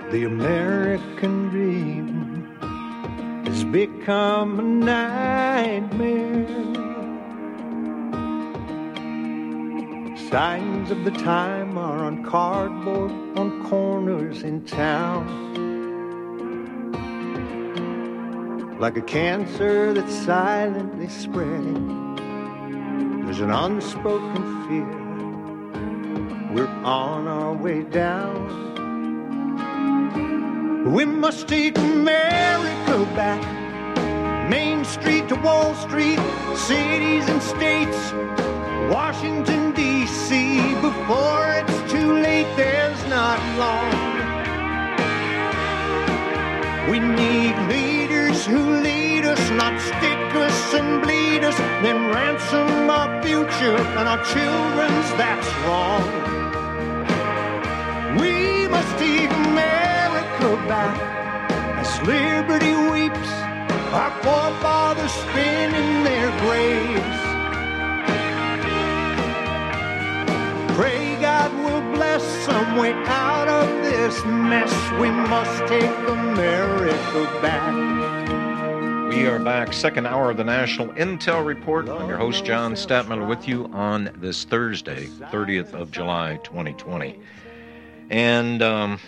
The American dream has become a nightmare. Signs of the time are on cardboard on corners in town. Like a cancer that's silently spreading, there's an unspoken fear. We're on our way down. We must take America back. Main Street to Wall Street, cities and states, Washington, D.C. Before it's too late, there's not long. We need leaders who lead us, not stick us and bleed us, then ransom our future and our children's, that's wrong. We must take America back as liberty weeps, our forefathers spin in their graves. Pray God will bless some way out of this mess. We must take America back. We are back, second hour of the National Intel Report. I'm your host, John Statmiller, with you on this Thursday, 30th of July, 2020. And,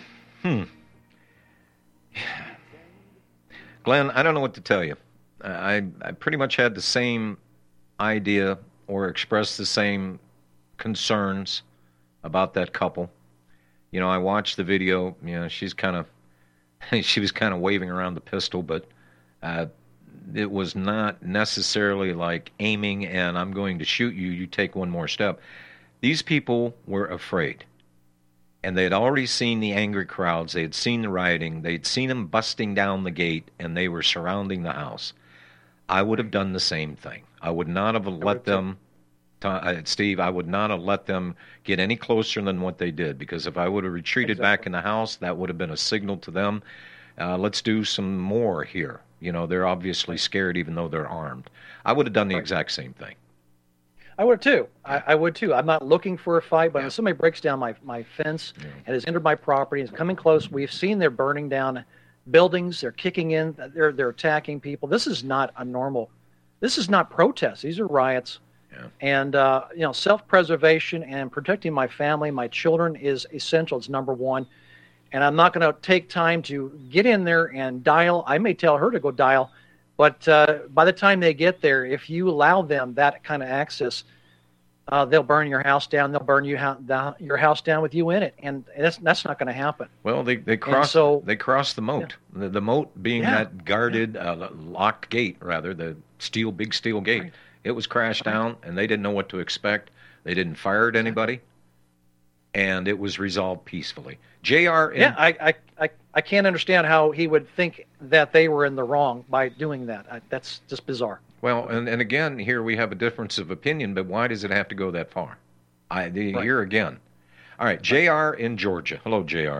Glenn, I don't know what to tell you. I pretty much had the same idea or expressed the same concerns about that couple. You know, I watched the video. You know, she was kind of waving around the pistol, but it was not necessarily like aiming and I'm going to shoot you, you take one more step. These people were afraid. And they had already seen the angry crowds. They had seen the rioting. They'd seen them busting down the gate, and they were surrounding the house. I would have done the same thing. I would not have let them, Steve, I would not have let them get any closer than what they did, because if I would have retreated back in the house, that would have been a signal to them, let's do some more here. You know, they're obviously scared even though they're armed. I would have done the exact same thing. I would too. I would too. I'm not looking for a fight, but if somebody breaks down my fence and has entered my property and is coming close, we've seen they're burning down buildings, they're kicking in, they're attacking people. This is not a normal, this is not protests. These are riots. Yeah. And, you know, self-preservation and protecting my family, my children is essential. It's number one. And I'm not going to take time to get in there and dial. I may tell her to go dial. But by the time they get there, if you allow them that kind of access, they'll burn your house down. They'll burn your house down with you in it, and that's not going to happen. Well, they cross the moat. Yeah. The moat being that guarded, locked gate, rather, the big steel gate. Right. It was crashed down, and they didn't know what to expect. They didn't fire at anybody, and it was resolved peacefully. JR. I can't understand how he would think that they were in the wrong by doing that. That's just bizarre. Well, and again, here we have a difference of opinion, but why does it have to go that far? Here again. All right, JR in Georgia. Hello, JR.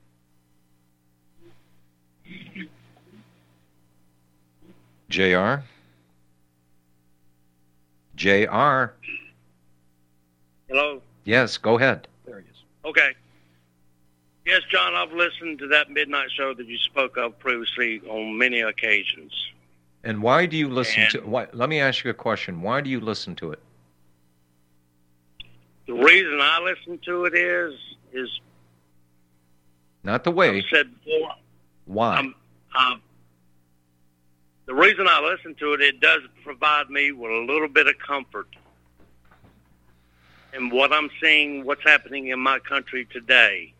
JR? JR? Hello? Yes, go ahead. There he is. Okay. Yes, John, I've listened to that midnight show that you spoke of previously on many occasions. And why do you listen to it? Let me ask you a question. Why do you listen to it? The reason I listen to it is not the way. I've said before. Why? The reason I listen to it, it does provide me with a little bit of comfort in what I'm seeing, what's happening in my country today.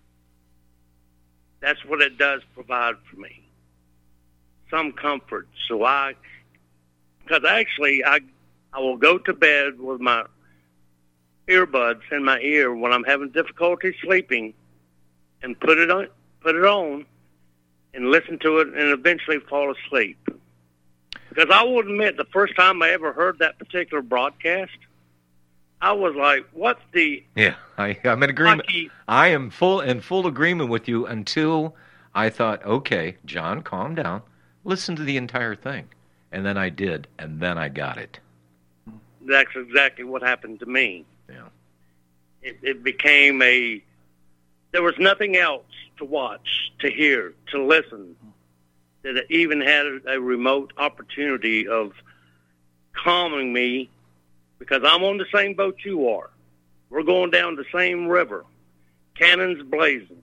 That's what it does provide for me. Some comfort. So because actually I will go to bed with my earbuds in my ear when I'm having difficulty sleeping and put it on and listen to it and eventually fall asleep. Because I will admit, the first time I ever heard that particular broadcast, I was like, "What's the?" Yeah, I'm in agreement. I am in full agreement with you until I thought, okay, John, calm down. Listen to the entire thing, and then I did, and then I got it. That's exactly what happened to me. Yeah, it became there was nothing else to watch, to hear, to listen, that it even had a remote opportunity of calming me, because I'm on the same boat you are. We're going down the same river, cannons blazing,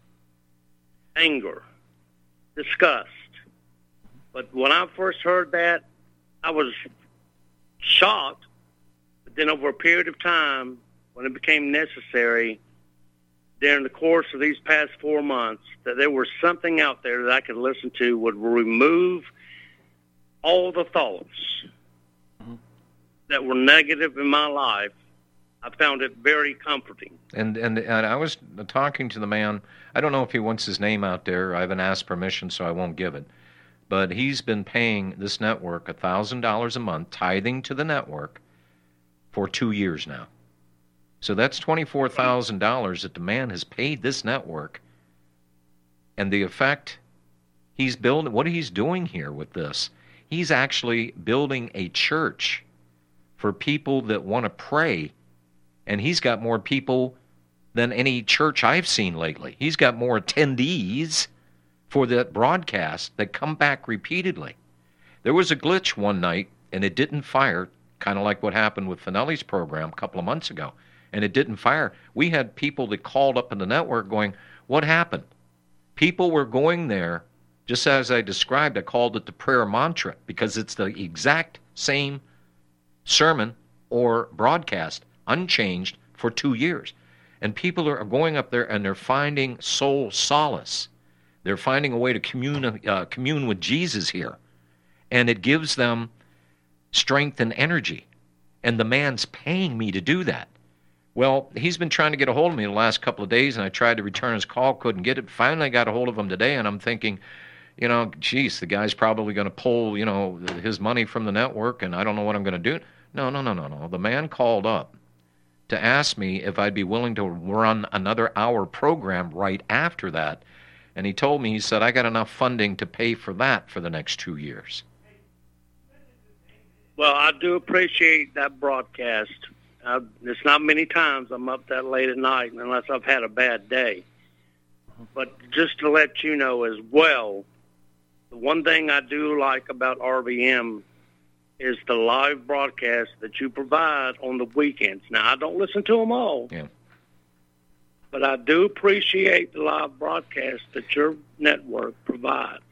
anger, disgust. But when I first heard that, I was shocked. But then over a period of time, when it became necessary, during the course of these past 4 months, that there was something out there that I could listen to would remove all the thoughts that were negative in my life. I found it very comforting. And I was talking to the man. I don't know if he wants his name out there. I haven't asked permission, so I won't give it. But he's been paying this network $1,000 a month, tithing to the network, for 2 years now. So that's $24,000 that the man has paid this network. And the effect he's building, what he's doing here with this, he's actually building a church for people that want to pray. And he's got more people than any church I've seen lately. He's got more attendees for that broadcast that come back repeatedly. There was a glitch one night, and it didn't fire, kind of like what happened with Finelli's program a couple of months ago, and it didn't fire. We had people that called up in the network going, what happened? People were going there, just as I described. I called it the prayer mantra, because it's the exact same sermon or broadcast, unchanged, for 2 years. And people are going up there and they're finding soul solace. They're finding a way to commune with Jesus here. And it gives them strength and energy. And the man's paying me to do that. Well, he's been trying to get a hold of me the last couple of days, and I tried to return his call, couldn't get it. Finally, I got a hold of him today, and I'm thinking, geez, the guy's probably going to pull, his money from the network, and I don't know what I'm going to do. No. The man called up to ask me if I'd be willing to run another hour program right after that. And he told me, he said, I got enough funding to pay for that for the next 2 years. Well, I do appreciate that broadcast. It's not many times I'm up that late at night unless I've had a bad day. But just to let you know as well, the one thing I do like about RBM is the live broadcast that you provide on the weekends. Now, I don't listen to them all. Yeah. But I do appreciate the live broadcast that your network provides.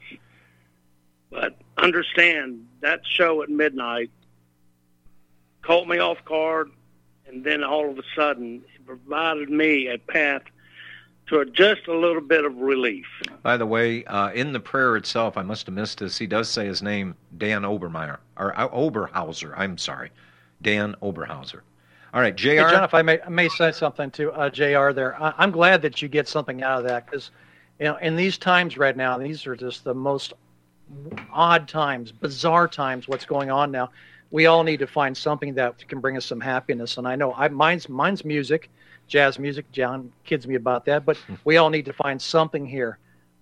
But understand, that show at midnight caught me off guard, and then all of a sudden it provided me a path to just a little bit of relief. By the way, in the prayer itself, I must have missed this. He does say his name, Dan Oberhauser. I'm sorry, Dan Oberhauser. All right, JR. Hey, John, if I may say something to JR there. I'm glad that you get something out of that, because in these times right now, these are just the most odd times, bizarre times, what's going on now. We all need to find something that can bring us some happiness. And I know mine's music, jazz music. John kids me about that, but we all need to find something here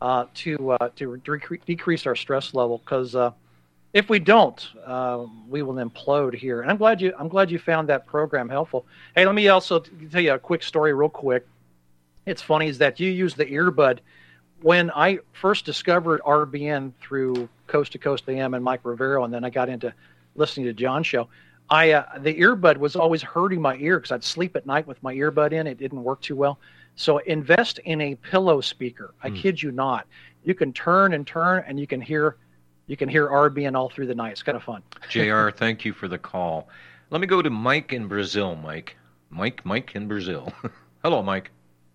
to decrease our stress level, because if we don't, we will implode here. And I'm glad you found that program helpful. Hey, let me also tell you a quick story real quick. It's funny is that you use the earbud. When I first discovered RBN through Coast to Coast AM and Mike Rivero, and then I got into listening to John's show, the earbud was always hurting my ear because I'd sleep at night with my earbud in. It didn't work too well. So invest in a pillow speaker. I kid you not. You can turn, and you can hear RBN all through the night. It's kind of fun. JR, thank you for the call. Let me go to Mike in Brazil, Mike. Mike in Brazil. Hello, Mike.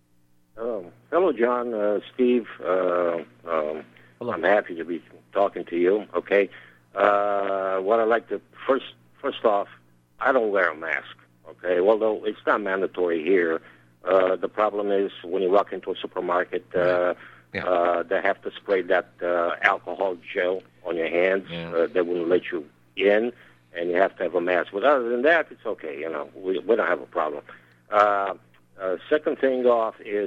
Hello, John, Steve. Hello. I'm happy to be talking to you. Okay. What I'd like to, first off, I don't wear a mask. Okay. Although it's not mandatory here. The problem is when you walk into a supermarket, they have to spray that alcohol gel on your hands. They wouldn't let you in, and you have to have a mask. But other than that, it's okay. We don't have a problem. Second thing off is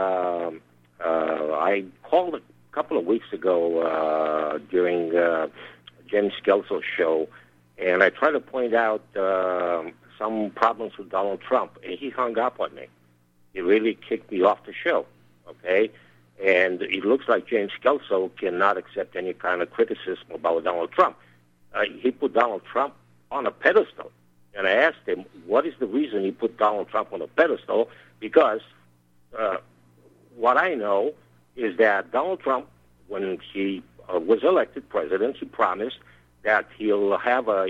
I called a couple of weeks ago during James Kelso's show, and I tried to point out some problems with Donald Trump, and he hung up on me. He really kicked me off the show, okay? And it looks like James Kelso cannot accept any kind of criticism about Donald Trump. He put Donald Trump on a pedestal. And I asked him, what is the reason he put Donald Trump on a pedestal? Because what I know is that Donald Trump, when he was elected president, he promised that he'll have a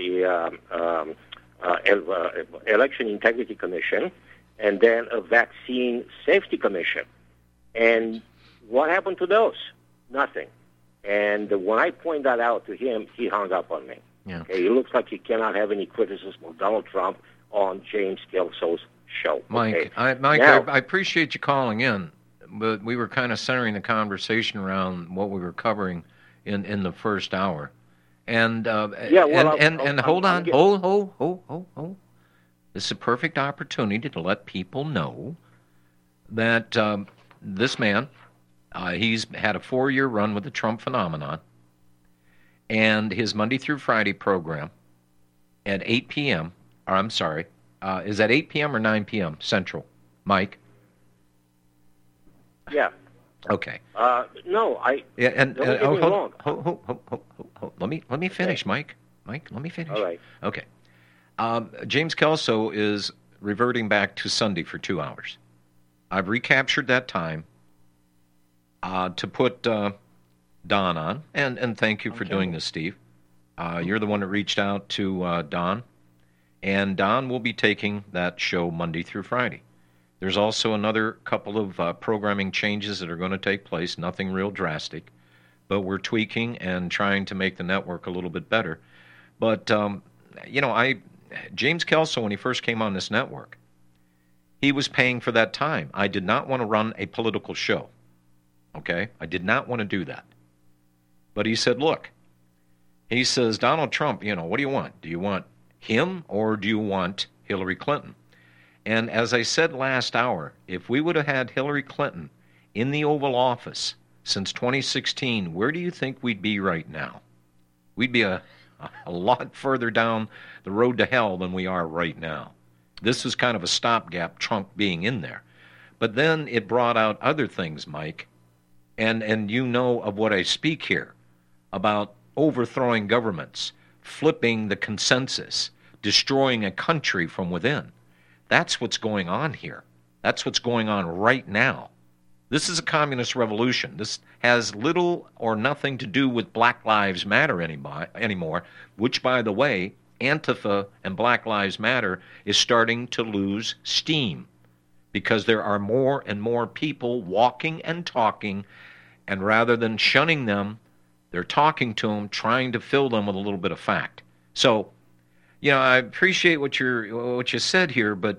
election integrity commission and then a vaccine safety commission. And what happened to those? Nothing. And when I point that out to him, he hung up on me. Yeah. Okay, it looks like he cannot have any criticism of Donald Trump on James Kelso's show. Mike, okay? Mike, now, I appreciate you calling in, but we were kind of centering the conversation around what we were covering in the first hour. And hold on. This is a perfect opportunity to let people know that this man, he's had a 4-year run with the Trump phenomenon, and his Monday through Friday program at 8 p.m., or I'm sorry, is that 8 p.m. or 9 p.m. Central? Mike? Yeah. Okay. No, I. Yeah, and don't get me wrong. Hold. Let me finish, okay. Mike, let me finish. All right. Okay. James Kelso is reverting back to Sunday for 2 hours. I've recaptured that time to put Don on, and thank you for doing this, Steve. You're the one that reached out to Don, and Don will be taking that show Monday through Friday. There's also another couple of programming changes that are going to take place, nothing real drastic, but we're tweaking and trying to make the network a little bit better. But, James Kelso, when he first came on this network, he was paying for that time. I did not want to run a political show, okay? I did not want to do that. But he said, look, he says, Donald Trump, what do you want? Do you want him or do you want Hillary Clinton? And as I said last hour, if we would have had Hillary Clinton in the Oval Office since 2016, where do you think we'd be right now? We'd be a lot further down the road to hell than we are right now. This was kind of a stopgap, Trump being in there. But then it brought out other things, Mike, and you know of what I speak here, about overthrowing governments, flipping the consensus, destroying a country from within. That's what's going on here. That's what's going on right now. This is a communist revolution. This has little or nothing to do with Black Lives Matter anymore, which, by the way, Antifa and Black Lives Matter is starting to lose steam because there are more and more people walking and talking, and rather than shunning them, they're talking to them, trying to fill them with a little bit of fact. So, I appreciate what you said here, but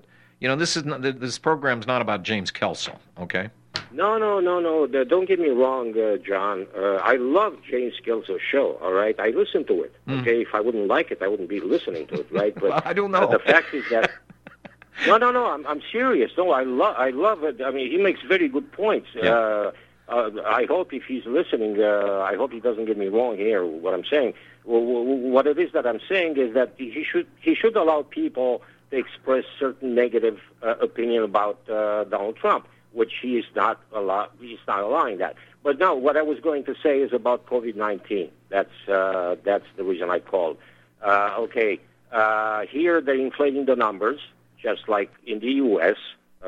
this program's not about James Kelso, okay? No. Don't get me wrong, John. I love James Kelso's show. All right, I listen to it. Okay, if I wouldn't like it, I wouldn't be listening to it, right? But well, I don't know. The fact is that no. I'm serious. No, I love it. I mean, he makes very good points. Yeah. I hope if he's listening, I hope he doesn't get me wrong here. What I'm saying, what it is that I'm saying is that he should allow people to express certain negative opinion about Donald Trump, which he is not allowing that. But now, what I was going to say is about COVID-19. That's the reason I called. Here they're inflating the numbers, just like in the U.S.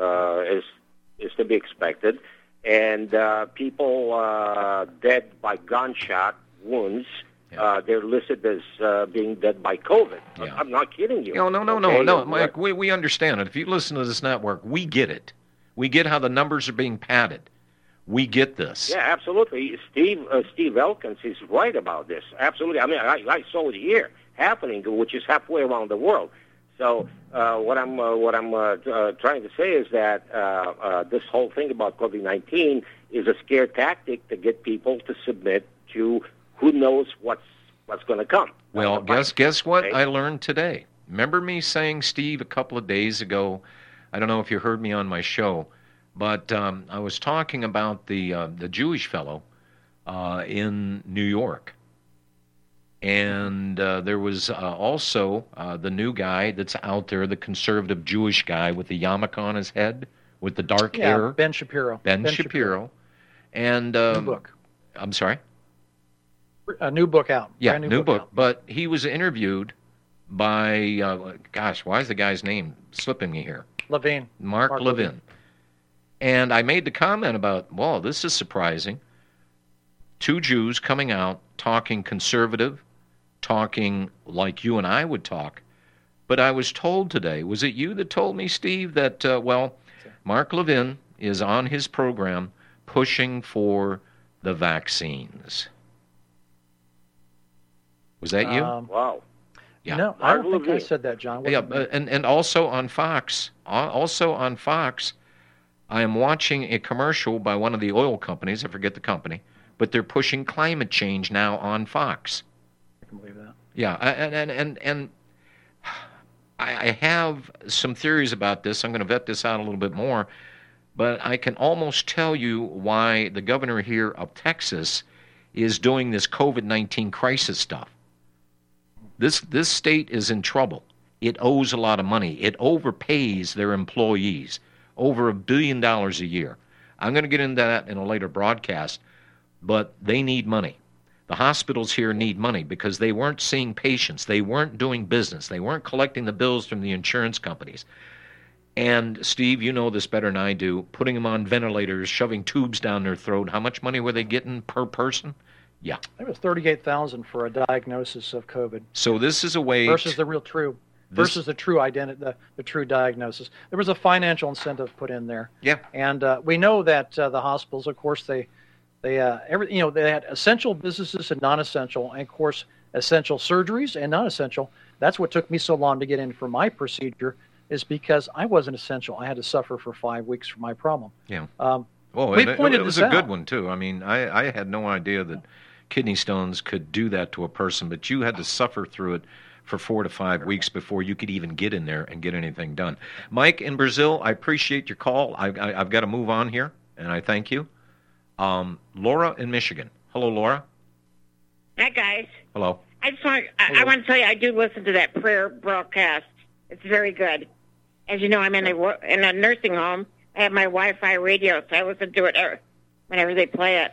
is to be expected. And people dead by gunshot wounds, they're listed as being dead by COVID. Yeah. I'm not kidding you. No, Mike, we understand it. If you listen to this network, we get it. We get how the numbers are being padded. We get this. Yeah, absolutely. Steve Elkins is right about this. Absolutely. I mean, I saw it here happening, which is halfway around the world. So what I'm trying to say is that this whole thing about COVID-19 is a scare tactic to get people to submit to who knows what's going to come. Well, guess what I learned today. Remember me saying, Steve, a couple of days ago, I don't know if you heard me on my show, but I was talking about the Jewish fellow in New York. And there was also the new guy that's out there, the conservative Jewish guy with the yarmulke on his head, with the dark hair. Ben Shapiro. Ben Shapiro. And new book. I'm sorry? A new book out. Yeah, Brand new book. out. But he was interviewed by, why is the guy's name slipping me here? Levin. Mark Levin. And I made the comment about, well, this is surprising. 2 Jews coming out, talking conservative, talking like you and I would talk. But I was told today, was it you that told me, Steve, that, Mark Levin is on his program pushing for the vaccines. Was that you? Wow. Yeah. No, I don't think I said that, John. Yeah, and also on Fox, I am watching a commercial by one of the oil companies, I forget the company, but they're pushing climate change now on Fox. I can believe that. Yeah, and I have some theories about this. I'm going to vet this out a little bit more, but I can almost tell you why the governor here of Texas is doing this COVID-19 crisis stuff. This state is in trouble. It owes a lot of money. It overpays their employees, over $1 billion a year. I'm going to get into that in a later broadcast, but they need money. The hospitals here need money because they weren't seeing patients. They weren't doing business. They weren't collecting the bills from the insurance companies. And, Steve, you know this better than I do, putting them on ventilators, shoving tubes down their throat. How much money were they getting per person? Yeah. It was $38,000 for a diagnosis of COVID. So this is a way versus the true identity, the true diagnosis. There was a financial incentive put in there. Yeah. And we know that the hospitals, of course, they had essential businesses and non-essential, and of course, essential surgeries and non-essential. That's what took me so long to get in for my procedure, is because I wasn't essential. I had to suffer for 5 weeks for my problem. Yeah. It was a good one too. I mean, I had no idea that kidney stones could do that to a person, but you had to suffer through it for 4 to 5 weeks before you could even get in there and get anything done. Mike in Brazil, I appreciate your call. I've got to move on here, and I thank you. Laura in Michigan. Hello, Laura. Hi, guys. Hello. I want to tell you, I do listen to that prayer broadcast. It's very good. As you know, I'm in a nursing home. I have my Wi-Fi radio, so I listen to it whenever they play it.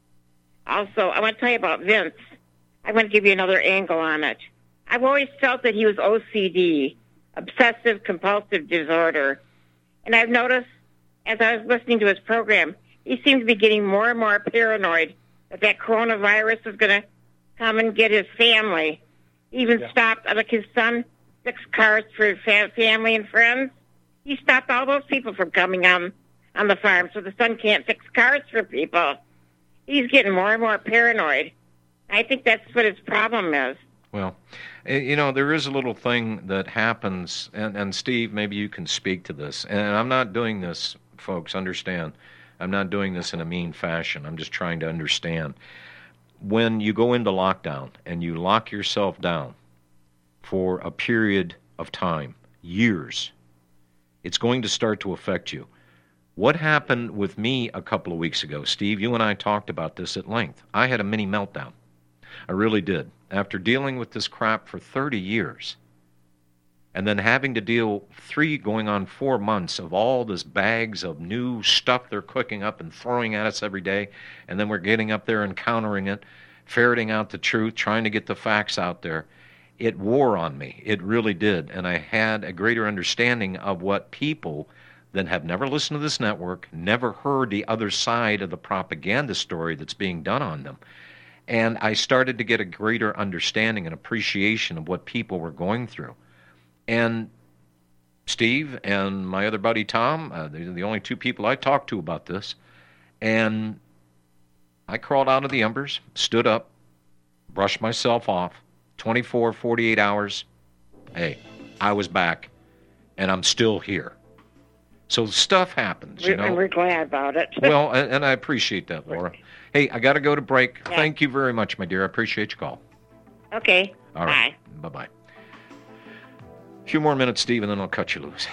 Also, I want to tell you about Vince. I want to give you another angle on it. I've always felt that he was OCD, obsessive compulsive disorder. And I've noticed, as I was listening to his program, he seemed to be getting more and more paranoid that coronavirus was going to come and get his family. He even stopped, like his son, 6 cars for family and friends. He stopped all those people from coming on the farm, so the son can't fix cars for people. He's getting more and more paranoid. I think that's what his problem is. Well, you know, there is a little thing that happens, and Steve, maybe you can speak to this. And I'm not doing this, folks, understand. I'm not doing this in a mean fashion. I'm just trying to understand. When you go into lockdown and you lock yourself down for a period of time, years, it's going to start to affect you. What happened with me a couple of weeks ago, Steve, you and I talked about this at length. I had a mini meltdown. I really did. After dealing with this crap for 30 years, and then having to deal 3 going on 4 months of all this bags of new stuff they're cooking up and throwing at us every day, and then we're getting up there and countering it, ferreting out the truth, trying to get the facts out there, it wore on me. It really did. And I had a greater understanding of what people that have never listened to this network, never heard the other side of the propaganda story that's being done on them. And I started to get a greater understanding and appreciation of what people were going through. And Steve and my other buddy Tom, they're the only 2 people I talked to about this. And I crawled out of the embers, stood up, brushed myself off. 24, 48 hours, hey, I was back, and I'm still here. So stuff happens, you know. And we're glad about it. Well, and I appreciate that, Laura. Hey, I got to go to break. Yeah. Thank you very much, my dear. I appreciate your call. Okay. All right. Bye. Bye-bye. A few more minutes, Steve, and then I'll cut you loose.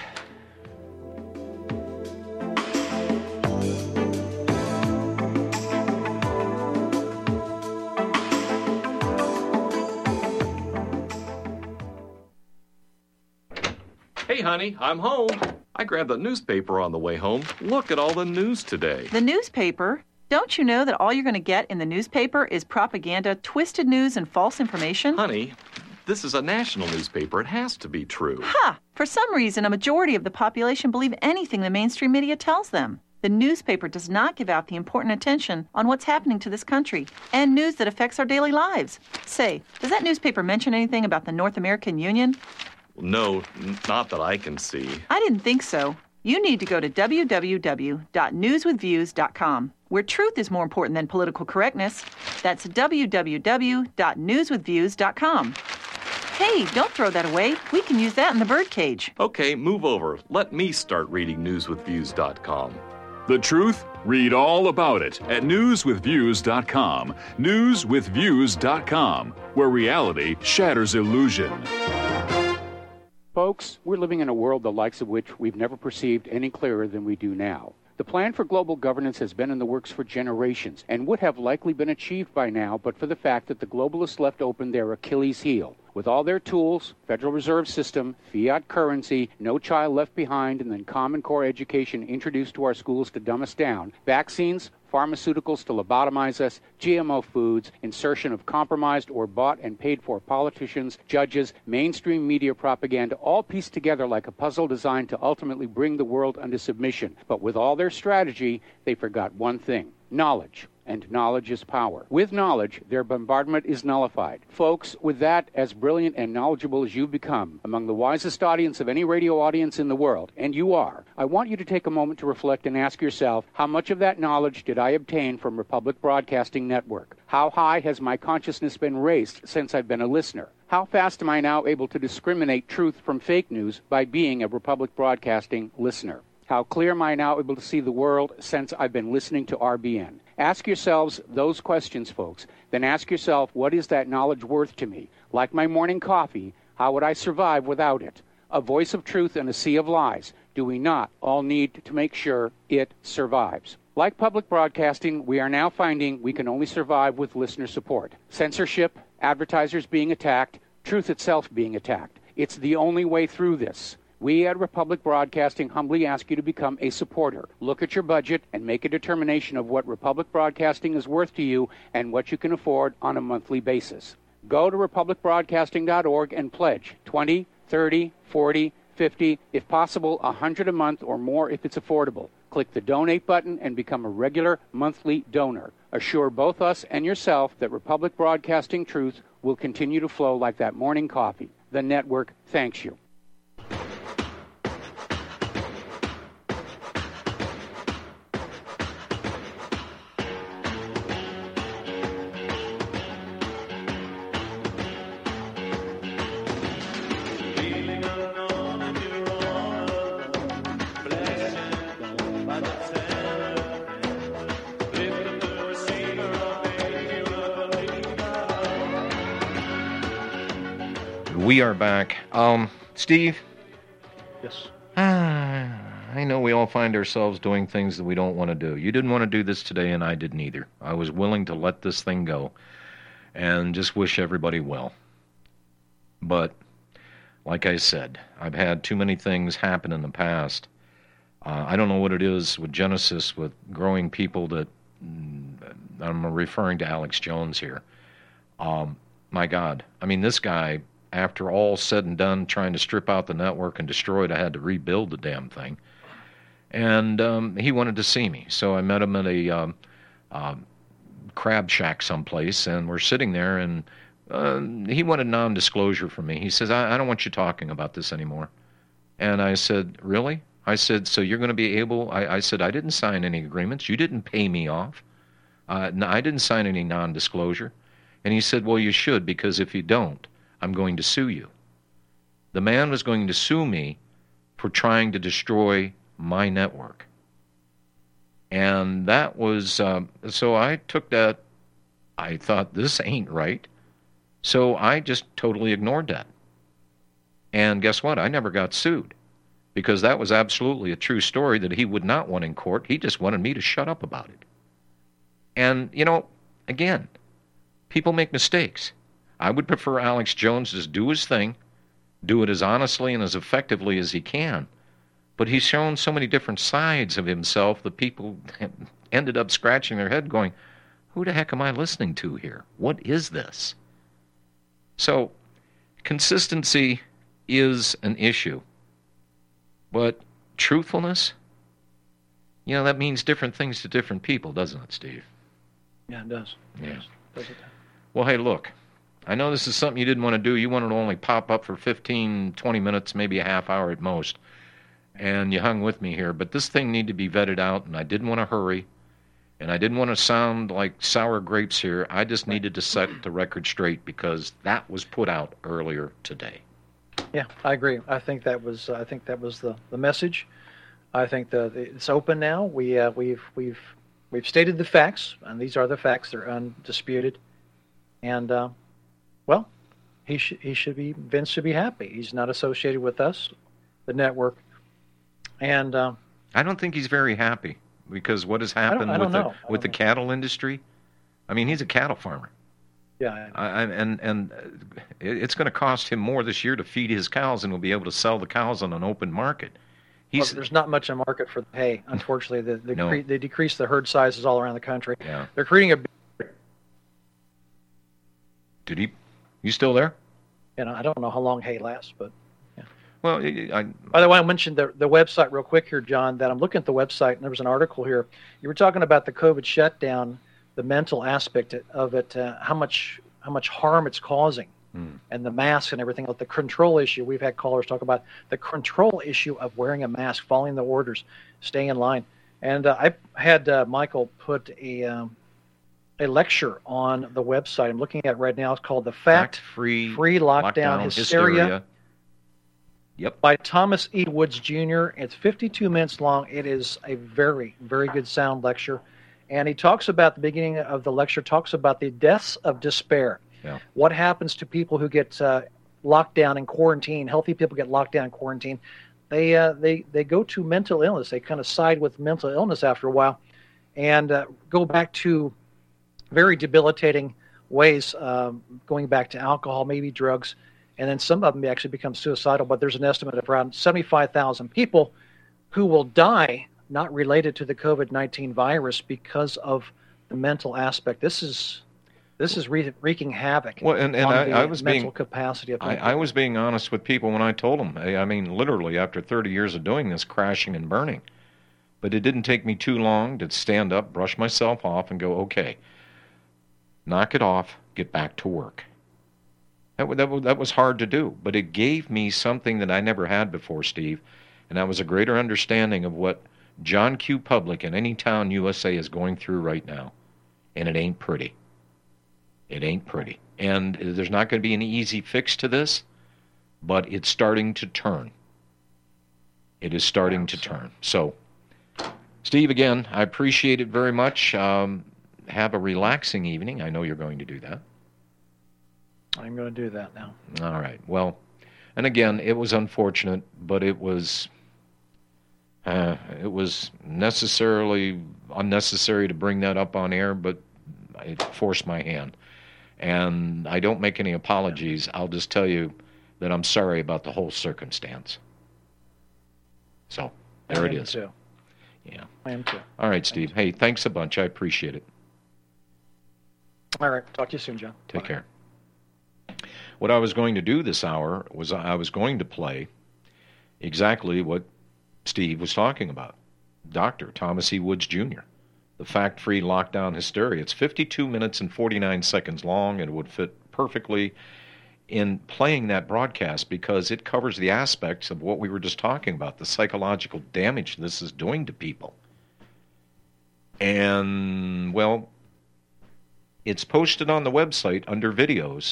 Hey, honey, I'm home. I grabbed the newspaper on the way home. Look at all the news today. The newspaper? Don't you know that all you're going to get in the newspaper is propaganda, twisted news, and false information? Honey, this is a national newspaper. It has to be true. Ha! For some reason, a majority of the population believe anything the mainstream media tells them. The newspaper does not give out the important attention on what's happening to this country and news that affects our daily lives. Say, does that newspaper mention anything about the North American Union? No, not that I can see. I didn't think so. You need to go to www.newswithviews.com, where truth is more important than political correctness. That's www.newswithviews.com. Hey, don't throw that away. We can use that in the birdcage. Okay, move over. Let me start reading newswithviews.com. The truth? Read all about it at newswithviews.com. Newswithviews.com, where reality shatters illusion. Folks, we're living in a world the likes of which we've never perceived any clearer than we do now. The plan for global governance has been in the works for generations and would have likely been achieved by now but for the fact that the globalists left open their Achilles heel. With all their tools, Federal Reserve System, fiat currency, no child left behind, and then Common Core education introduced to our schools to dumb us down, vaccines, pharmaceuticals to lobotomize us, GMO foods, insertion of compromised or bought and paid for politicians, judges, mainstream media propaganda, all pieced together like a puzzle designed to ultimately bring the world under submission. But with all their strategy, they forgot one thing: knowledge. And knowledge is power. With knowledge, their bombardment is nullified. Folks, with that, as brilliant and knowledgeable as you've become, among the wisest audience of any radio audience in the world, and you are, I want you to take a moment to reflect and ask yourself, how much of that knowledge did I obtain from Republic Broadcasting Network? How high has my consciousness been raised since I've been a listener? How fast am I now able to discriminate truth from fake news by being a Republic Broadcasting listener? How clear am I now able to see the world since I've been listening to RBN? Ask yourselves those questions, folks. Then ask yourself, what is that knowledge worth to me? Like my morning coffee, how would I survive without it? A voice of truth in a sea of lies. Do we not all need to make sure it survives? Like public broadcasting, we are now finding we can only survive with listener support. Censorship, advertisers being attacked, truth itself being attacked. It's the only way through this. We at Republic Broadcasting humbly ask you to become a supporter. Look at your budget and make a determination of what Republic Broadcasting is worth to you and what you can afford on a monthly basis. Go to republicbroadcasting.org and pledge $20, $30, $40, $50, if possible, $100 a month or more if it's affordable. Click the donate button and become a regular monthly donor. Assure both us and yourself that Republic Broadcasting truth will continue to flow like that morning coffee. The network thanks you. We are back. Steve? Yes. I know we all find ourselves doing things that we don't want to do. You didn't want to do this today, and I didn't either. I was willing to let this thing go and just wish everybody well. But, like I said, I've had too many things happen in the past. I don't know what it is with Genesis, with growing people that... I'm referring to Alex Jones here. My God. I mean, this guy... After all said and done, trying to strip out the network and destroy it, I had to rebuild the damn thing. And he wanted to see me. So I met him at a crab shack someplace, and we're sitting there, and he wanted non-disclosure from me. He says, I don't want you talking about this anymore. And I said, really? I said, so you're going to be able... I said, I didn't sign any agreements. You didn't pay me off. No, I didn't sign any non-disclosure. And he said, well, you should, because if you don't, I'm going to sue you. The man was going to sue me for trying to destroy my network. And that was, so I took that, I thought, this ain't right. So I just totally ignored that. And guess what? I never got sued. Because that was absolutely a true story that he would not want in court. He just wanted me to shut up about it. And, you know, again, people make mistakes. I would prefer Alex Jones just do his thing, do it as honestly and as effectively as he can. But he's shown so many different sides of himself that people ended up scratching their head going, who the heck am I listening to here? What is this? So, consistency is an issue. But truthfulness, that means different things to different people, doesn't it, Steve? Yeah, it does. Yeah. Does it? Well, hey, look, I know this is something you didn't want to do. You wanted to only pop up for 15, 20 minutes, maybe a half hour at most. And you hung with me here. But this thing needed to be vetted out, and I didn't want to hurry. And I didn't want to sound like sour grapes here. I just needed to set the record straight because that was put out earlier today. Yeah, I agree. I think that was the message. I think it's open now. We've stated the facts, and these are the facts. They're undisputed. And Vince should be happy. He's not associated with us, the network, and I don't think he's very happy because what has happened with the cattle industry. I mean, he's a cattle farmer. Yeah, and it's going to cost him more this year to feed his cows than he'll be able to sell the cows on an open market. There's not much a market for the hay, unfortunately. They decreased the herd sizes all around the country. Yeah. They're creating a... Did he? You still there? I don't know how long hay lasts, but... Yeah. Well, by the way, I mentioned the website real quick here, John, that I'm looking at the website, and there was an article here. You were talking about the COVID shutdown, the mental aspect of it, how much harm it's causing, and the mask and everything else. The control issue. We've had callers talk about the control issue of wearing a mask, following the orders, staying in line. And I had Michael put a lecture on the website. I'm looking at it right now. It's called "The Fact-Free Lockdown Hysteria." Yep. By Thomas E. Woods Jr. It's 52 minutes long. It is a very, very good sound lecture. And he talks about, the beginning of the lecture, talks about the deaths of despair. Yeah. What happens to people who get locked down in quarantine? Healthy people get locked down in quarantine. They go to mental illness. They kind of side with mental illness after a while and go back to very debilitating ways, going back to alcohol, maybe drugs. And then some of them actually become suicidal. But there's an estimate of around 75,000 people who will die not related to the COVID-19 virus because of the mental aspect. This is wreaking havoc. Well, and I was mental capacity of people. I was being honest with people when I told them. I mean, literally, after 30 years of doing this, crashing and burning. But it didn't take me too long to stand up, brush myself off, and go, okay, knock it off, get back to work. That was hard to do, but it gave me something that I never had before, Steve, and that was a greater understanding of what John Q. Public in any town USA is going through right now, and it ain't pretty. It ain't pretty. And there's not going to be an easy fix to this, but it's starting to turn. It is starting to turn. So, Steve, again, I appreciate it very much. Have a relaxing evening. I know you're going to do that. I'm going to do that now. All right. Well, and again, it was unfortunate, but it was necessarily unnecessary to bring that up on air, but it forced my hand. And I don't make any apologies. I'll just tell you that I'm sorry about the whole circumstance. So, there it is. Too. Yeah. I am too. All right, Steve. Hey, thanks a bunch. I appreciate it. All right. Talk to you soon, John. Take care. What I was going to do this hour was I was going to play exactly what Steve was talking about. Dr. Thomas E. Woods Jr., the fact-free lockdown hysteria. It's 52 minutes and 49 seconds long, and it would fit perfectly in playing that broadcast because it covers the aspects of what we were just talking about, the psychological damage this is doing to people. And, well, it's posted on the website under videos.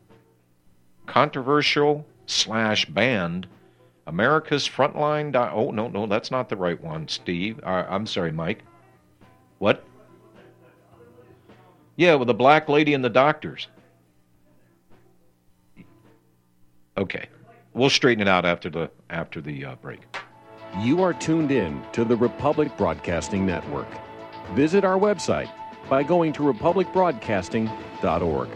Controversial/banned America's Frontline... Oh, no, that's not the right one, Steve. I'm sorry, Mike. What? Yeah, with the black lady and the doctors. Okay. We'll straighten it out after the break. You are tuned in to the Republic Broadcasting Network. Visit our website by going to republicbroadcasting.org.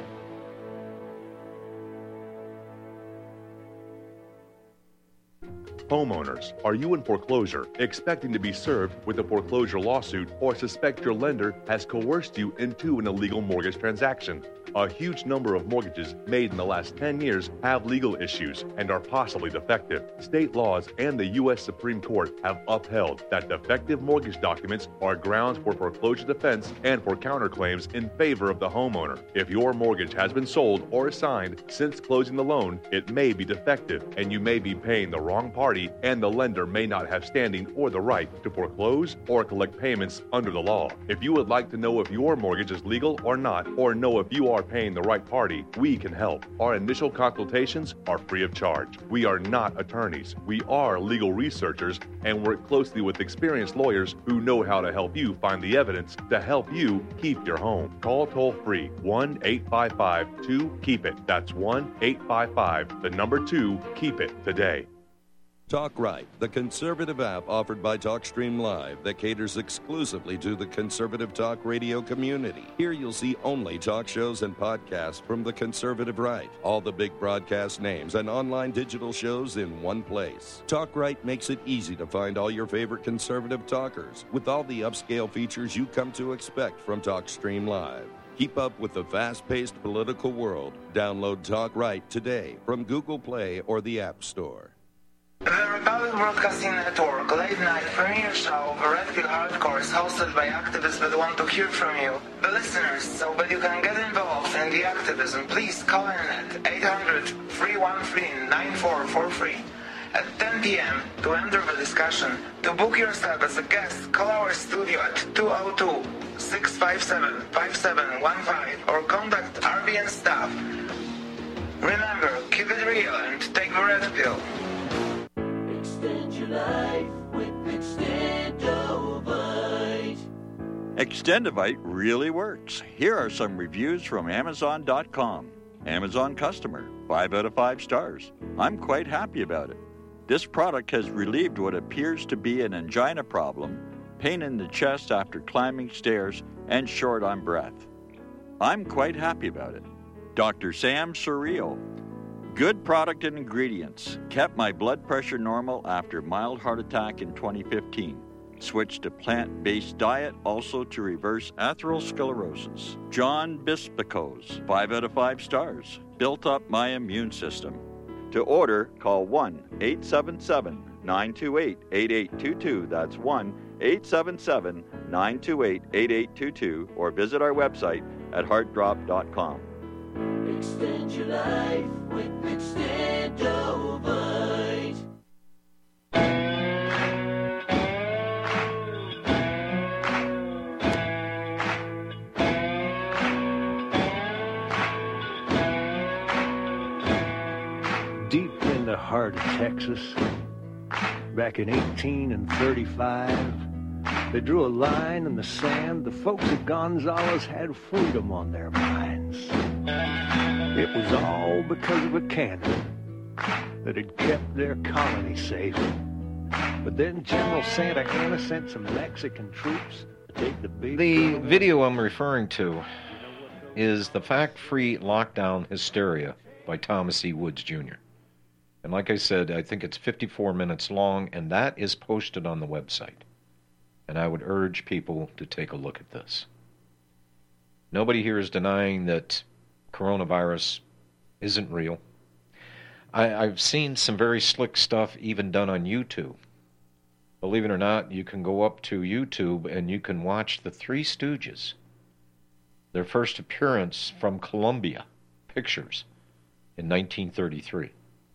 Homeowners, are you in foreclosure, expecting to be served with a foreclosure lawsuit, or suspect your lender has coerced you into an illegal mortgage transaction? A huge number of mortgages made in the last 10 years have legal issues and are possibly defective. State laws and the U.S. Supreme Court have upheld that defective mortgage documents are grounds for foreclosure defense and for counterclaims in favor of the homeowner. If your mortgage has been sold or assigned since closing the loan, it may be defective and you may be paying the wrong party, and the lender may not have standing or the right to foreclose or collect payments under the law. If you would like to know if your mortgage is legal or not, or know if you are paying the right party, we can help. Our initial consultations are free of charge. We are not attorneys. We are legal researchers and work closely with experienced lawyers who know how to help you find the evidence to help you keep your home. Call toll-free 1-855-2-KEEP-IT. That's 1-855-2-KEEP-IT today. Talk Right, the conservative app offered by TalkStream Live that caters exclusively to the conservative talk radio community. Here you'll see only talk shows and podcasts from the conservative right, all the big broadcast names and online digital shows in one place. Talk Right makes it easy to find all your favorite conservative talkers with all the upscale features you come to expect from TalkStream Live. Keep up with the fast-paced political world. Download Talk Right today from Google Play or the App Store. The Republic Broadcasting Network late-night premiere show, Red Pill Hardcore, is hosted by activists that want to hear from you, the listeners, so that you can get involved in the activism. Please call in at 800-313-9443 at 10 p.m. to enter the discussion. To book yourself as a guest, call our studio at 202-657-5715 or contact RBN staff. Remember, keep it real and take the Red Pill. Extend your life with Extendovite. Extendovite really works. Here are some reviews from Amazon.com. Amazon customer, 5 out of 5 stars. I'm quite happy about it. This product has relieved what appears to be an angina problem, pain in the chest after climbing stairs, and short on breath. I'm quite happy about it. Dr. Sam Surreal. Good product and ingredients. Kept my blood pressure normal after mild heart attack in 2015. Switched to plant-based diet also to reverse atherosclerosis. John Bispicos, 5 out of 5 stars. Built up my immune system. To order, call 1-877-928-8822. That's 1-877-928-8822. Or visit our website at heartdrop.com. Extend your life with Extendovite. Deep in the heart of Texas, back in 1835, they drew a line in the sand. The folks at Gonzales had freedom on their minds. It was all because of a cannon that had kept their colony safe. But then General Santa Anna sent some Mexican troops to take the big... The video I'm referring to is The Fact-Free Lockdown Hysteria by Thomas E. Woods, Jr. And like I said, I think it's 54 minutes long, and that is posted on the website. And I would urge people to take a look at this. Nobody here is denying that coronavirus isn't real. I've seen some very slick stuff even done on YouTube. Believe it or not, you can go up to YouTube and you can watch the Three Stooges. Their first appearance from Columbia Pictures in 1933.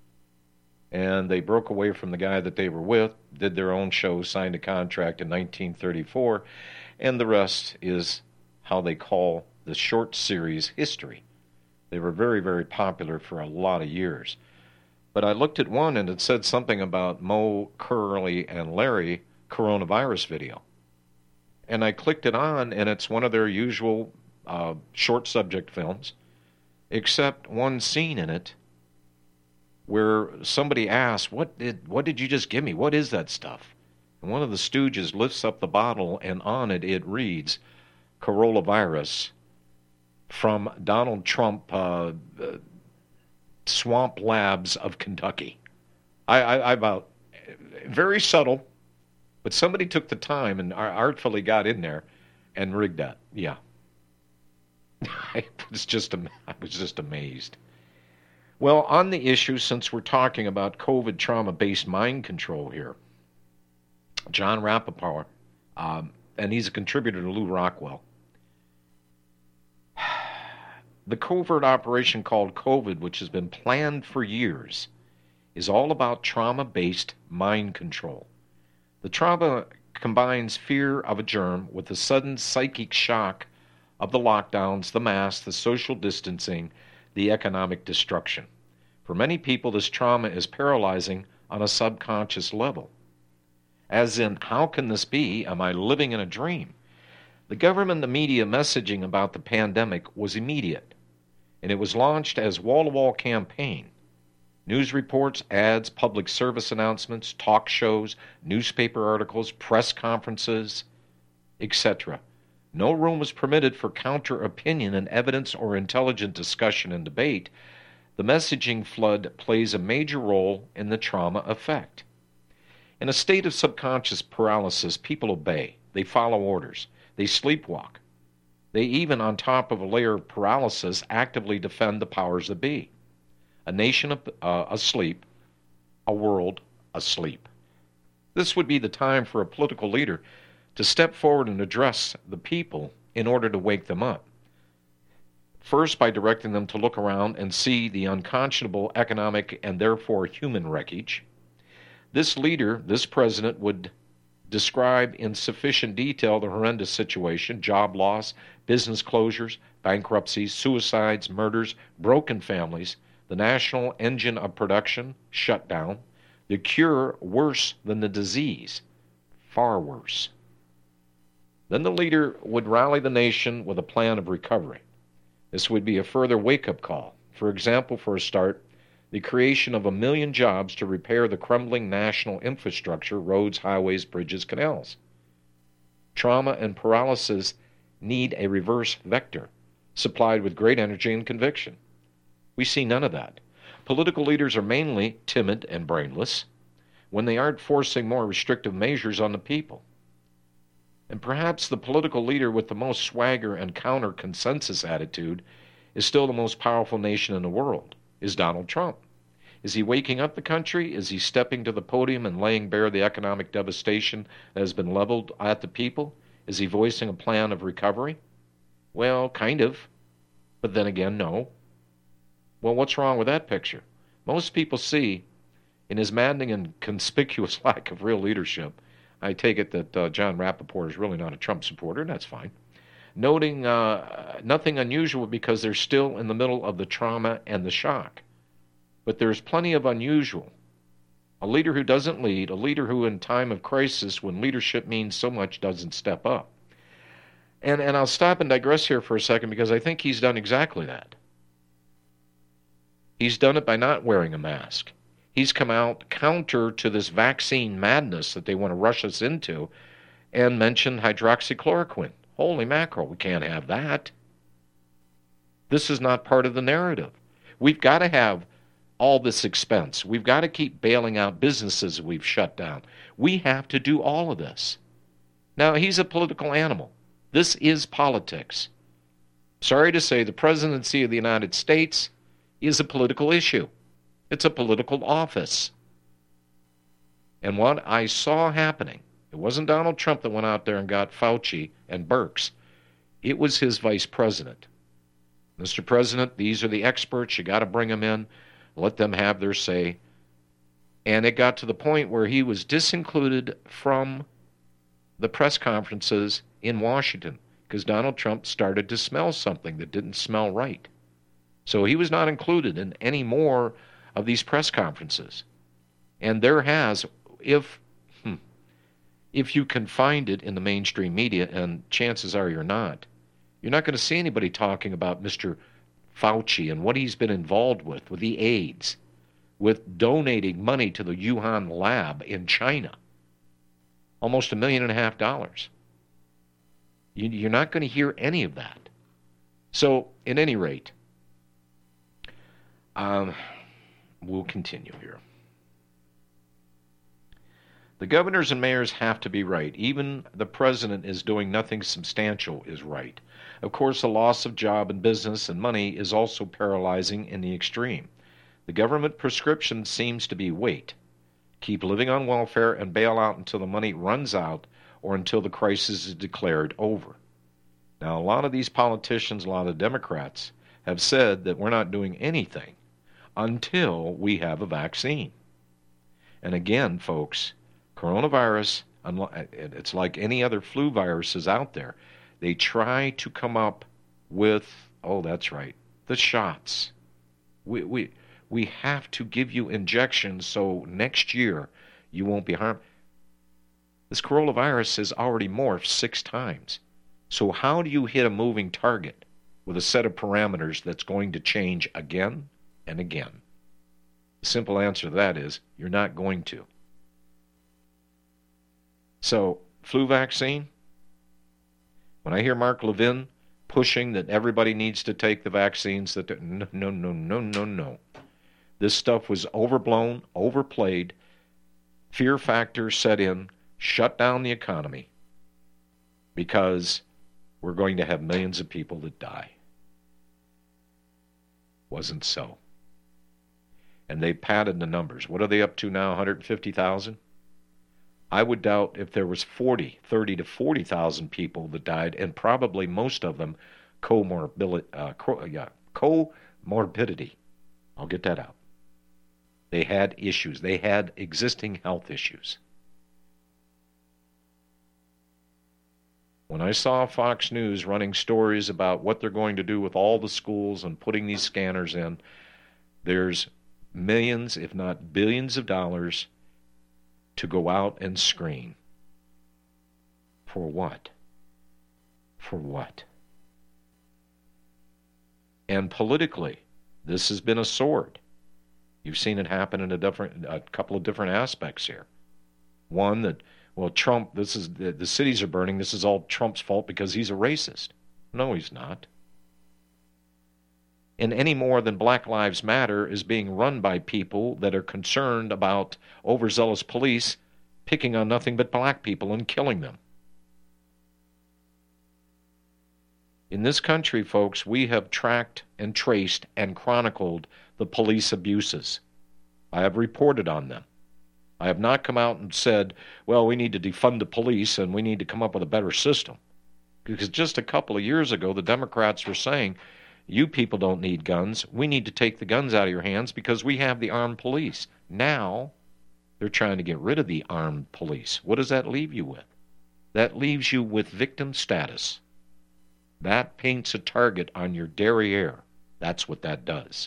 And they broke away from the guy that they were with, did their own show, signed a contract in 1934, and the rest is how they call the short series history. They were very, very popular for a lot of years. But I looked at one and it said something about Moe, Curly, and Larry coronavirus video. And I clicked it on, and it's one of their usual short subject films, except one scene in it where somebody asks, what did you just give me? What is that stuff? And one of the Stooges lifts up the bottle, and on it reads, coronavirus, from Donald Trump, Swamp Labs of Kentucky. I about very subtle, but somebody took the time and artfully got in there and rigged that. Yeah. I was just amazed. Well, on the issue, since we're talking about COVID trauma-based mind control here, John Rappaport, and he's a contributor to Lou Rockwell. The covert operation called COVID, which has been planned for years, is all about trauma-based mind control. The trauma combines fear of a germ with the sudden psychic shock of the lockdowns, the masks, the social distancing, the economic destruction. For many people, this trauma is paralyzing on a subconscious level. As in, how can this be? Am I living in a dream? The government and the media messaging about the pandemic was immediate, and it was launched as wall-to-wall campaign. News reports, ads, public service announcements, talk shows, newspaper articles, press conferences, etc. No room was permitted for counter-opinion and evidence or intelligent discussion and debate. The messaging flood plays a major role in the trauma effect. In a state of subconscious paralysis, people obey. They follow orders. They sleepwalk. They even, on top of a layer of paralysis, actively defend the powers that be. A nation asleep, a world asleep. This would be the time for a political leader to step forward and address the people in order to wake them up. First, by directing them to look around and see the unconscionable economic and therefore human wreckage. This leader, this president, would describe in sufficient detail the horrendous situation, job loss, business closures, bankruptcies, suicides, murders, broken families, the national engine of production shut down, the cure worse than the disease, far worse. Then the leader would rally the nation with a plan of recovery. This would be a further wake-up call. For example, for a start, the creation of 1 million jobs to repair the crumbling national infrastructure, roads, highways, bridges, canals. Trauma and paralysis need a reverse vector, supplied with great energy and conviction. We see none of that. Political leaders are mainly timid and brainless when they aren't forcing more restrictive measures on the people. And perhaps the political leader with the most swagger and counter-consensus attitude is still the most powerful nation in the world, is Donald Trump. Is he waking up the country? Is he stepping to the podium and laying bare the economic devastation that has been leveled at the people? Is he voicing a plan of recovery? Well, kind of. But then again, no. Well, what's wrong with that picture? Most people see, in his maddening and conspicuous lack of real leadership, I take it that John Rappaport is really not a Trump supporter, and that's fine. Noting nothing unusual because they're still in the middle of the trauma and the shock. But there's plenty of unusual. A leader who doesn't lead, a leader who in time of crisis, when leadership means so much, doesn't step up. And I'll stop and digress here for a second because I think he's done exactly that. He's done it by not wearing a mask. He's come out counter to this vaccine madness that they want to rush us into and mentioned hydroxychloroquine. Holy mackerel, we can't have that. This is not part of the narrative. We've got to have all this expense. We've got to keep bailing out businesses we've shut down. We have to do all of this. Now, he's a political animal. This is politics. Sorry to say, the presidency of the United States is a political issue. It's a political office. And what I saw happening, it wasn't Donald Trump that went out there and got Fauci and Birx. It was his vice president. Mr. President, these are the experts. You got to bring them in. Let them have their say. And it got to the point where he was disincluded from the press conferences in Washington because Donald Trump started to smell something that didn't smell right. So he was not included in any more of these press conferences. And there has, if you can find it in the mainstream media, and chances are you're not going to see anybody talking about Mr. Fauci and what he's been involved with the AIDS, with donating money to the Wuhan lab in China. Almost $1.5 million. You're not going to hear any of that. So, at any rate, we'll continue here. The governors and mayors have to be right. Even the president is doing nothing substantial is right. Of course, the loss of job and business and money is also paralyzing in the extreme. The government prescription seems to be wait. Keep living on welfare and bail out until the money runs out or until the crisis is declared over. Now, a lot of these politicians, a lot of Democrats, have said that we're not doing anything until we have a vaccine. And again, folks, coronavirus, it's like any other flu viruses out there. They try to come up with, oh, that's right, the shots. We have to give you injections so next year you won't be harmed. This coronavirus has already morphed 6 times. So how do you hit a moving target with a set of parameters that's going to change again and again? The simple answer to that is you're not going to. So, flu vaccine, when I hear Mark Levin pushing that everybody needs to take the vaccines, no. This stuff was overblown, overplayed, fear factor set in, shut down the economy, because we're going to have millions of people that die. Wasn't so. And they padded the numbers. What are they up to now, 150,000? I would doubt if there was 30 to 40,000 people that died, and probably most of them comorbidity. I'll get that out. They had issues. They had existing health issues. When I saw Fox News running stories about what they're going to do with all the schools and putting these scanners in, there's millions, if not billions of dollars to go out and screen. For what? For what? And politically, this has been a sword. You've seen it happen in a couple of different aspects here. One, that, well, Trump, this is the cities are burning, this is all Trump's fault because he's a racist. No, he's not. And any more than Black Lives Matter is being run by people that are concerned about overzealous police picking on nothing but black people and killing them. In this country, folks, we have tracked and traced and chronicled the police abuses. I have reported on them. I have not come out and said, well, we need to defund the police and we need to come up with a better system. Because just a couple of years ago, the Democrats were saying, you people don't need guns. We need to take the guns out of your hands because we have the armed police. Now, they're trying to get rid of the armed police. What does that leave you with? That leaves you with victim status. That paints a target on your derriere. That's what that does.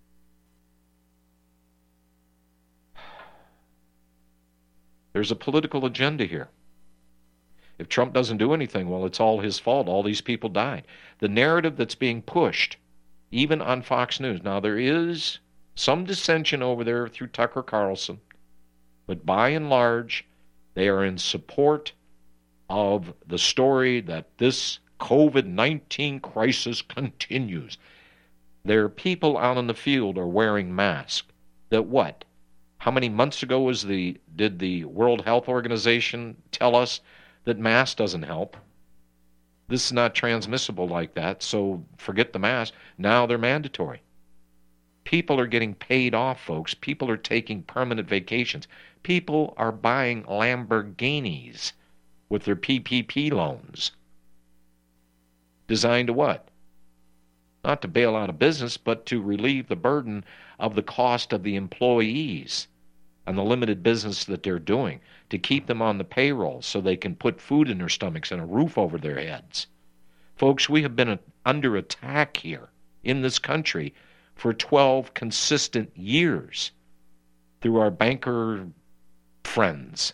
There's a political agenda here. If Trump doesn't do anything, well, it's all his fault. All these people died. The narrative that's being pushed, even on Fox News. Now, there is some dissension over there through Tucker Carlson, but by and large, they are in support of the story that this COVID-19 crisis continues. There are people out in the field are wearing masks. That what? How many months ago did the World Health Organization tell us that mask doesn't help? This is not transmissible like that, so forget the mask. Now they're mandatory. People are getting paid off, folks. People are taking permanent vacations. People are buying Lamborghinis with their PPP loans. Designed to what? Not to bail out a business, but to relieve the burden of the cost of the employees and the limited business that they're doing, to keep them on the payroll so they can put food in their stomachs and a roof over their heads. Folks, we have been under attack here in this country for 12 consistent years through our banker friends.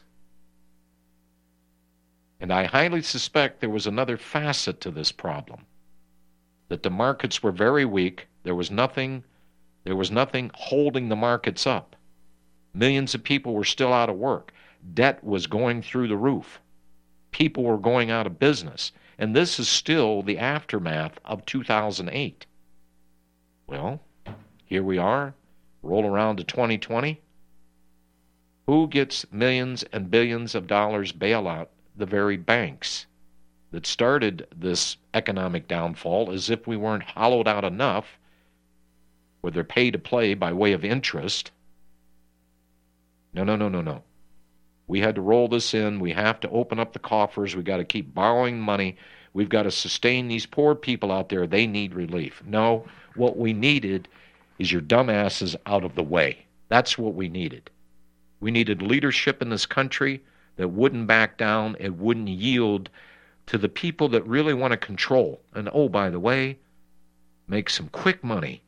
And I highly suspect there was another facet to this problem, that the markets were very weak. There was nothing holding the markets up. Millions of people were still out of work. Debt was going through the roof. People were going out of business. And this is still the aftermath of 2008. Well, here we are, roll around to 2020. Who gets millions and billions of dollars bailout? The very banks that started this economic downfall, as if we weren't hollowed out enough with their pay to play by way of interest. No. We had to roll this in. We have to open up the coffers. We got to keep borrowing money. We've got to sustain these poor people out there. They need relief. No, what we needed is your dumbasses out of the way. That's what we needed. We needed leadership in this country that wouldn't back down and wouldn't yield to the people that really want to control. And oh, by the way, make some quick money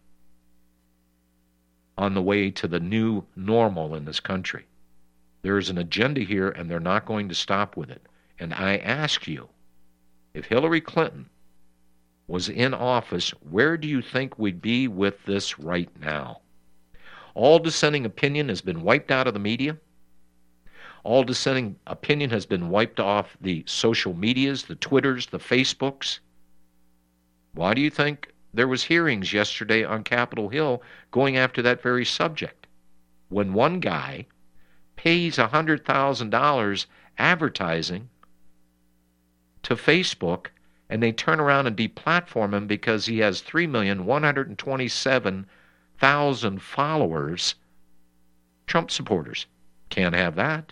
on the way to the new normal in this country. There is an agenda here, and they're not going to stop with it. And I ask you, if Hillary Clinton was in office, where do you think we'd be with this right now? All dissenting opinion has been wiped out of the media. All dissenting opinion has been wiped off the social medias, the Twitters, the Facebooks. Why do you think there was hearings yesterday on Capitol Hill going after that very subject? When one guy pays $100,000 advertising to Facebook, and they turn around and deplatform him because he has 3,127,000 followers, Trump supporters. Can't have that.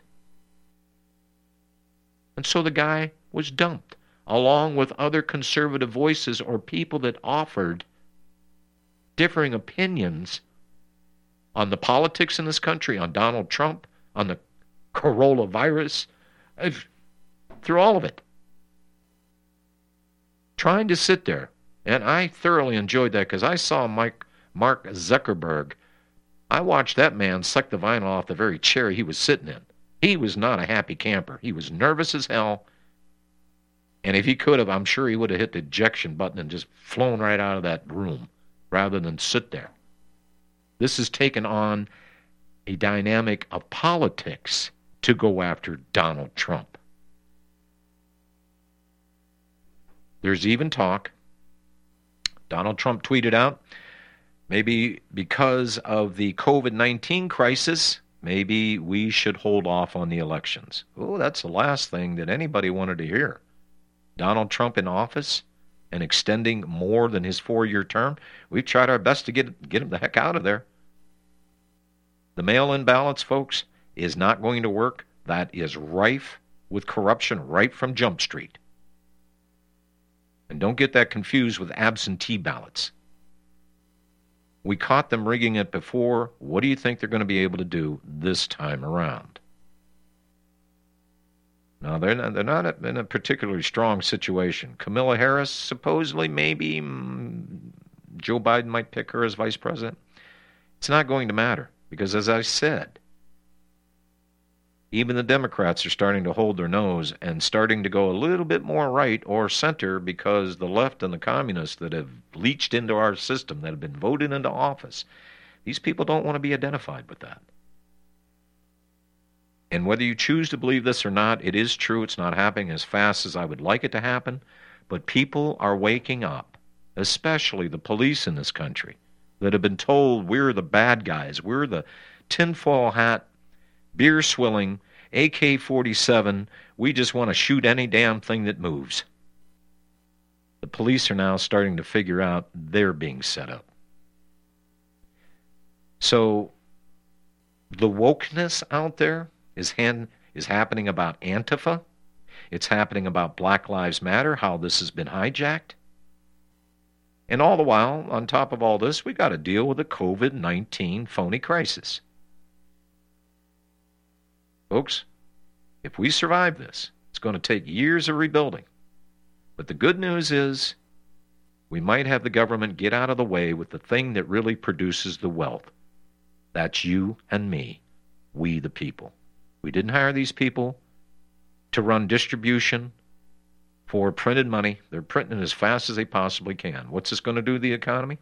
And so the guy was dumped, along with other conservative voices or people that offered differing opinions on the politics in this country, on Donald Trump, on the coronavirus, through all of it. Trying to sit there, and I thoroughly enjoyed that because I saw Mark Zuckerberg. I watched that man suck the vinyl off the very chair he was sitting in. He was not a happy camper. He was nervous as hell. And if he could have, I'm sure he would have hit the ejection button and just flown right out of that room rather than sit there. This has taken on a dynamic of politics to go after Donald Trump. There's even talk. Donald Trump tweeted out, maybe because of the COVID-19 crisis, maybe we should hold off on the elections. Oh, that's the last thing that anybody wanted to hear. Donald Trump in office and extending more than his 4-year term. We've tried our best to get him the heck out of there. The mail-in ballots, folks, is not going to work. That is rife with corruption right from Jump Street. And don't get that confused with absentee ballots. We caught them rigging it before. What do you think they're going to be able to do this time around? Now, they're not in a particularly strong situation. Kamala Harris, supposedly, maybe Joe Biden might pick her as vice president. It's not going to matter because, as I said, even the Democrats are starting to hold their nose and starting to go a little bit more right or center because the left and the communists that have leached into our system, that have been voted into office, these people don't want to be identified with that. And whether you choose to believe this or not, it is true. It's not happening as fast as I would like it to happen. But people are waking up, especially the police in this country, that have been told we're the bad guys. We're the tinfoil hat, beer-swilling, AK-47. We just want to shoot any damn thing that moves. The police are now starting to figure out they're being set up. So the wokeness out there is happening about Antifa. It's happening about Black Lives Matter, how this has been hijacked. And all the while, on top of all this, we got to deal with the COVID-19 phony crisis. Folks, if we survive this, it's going to take years of rebuilding. But the good news is we might have the government get out of the way with the thing that really produces the wealth. That's you and me, we the people. We didn't hire these people to run distribution for printed money. They're printing as fast as they possibly can. What's this going to do to the economy?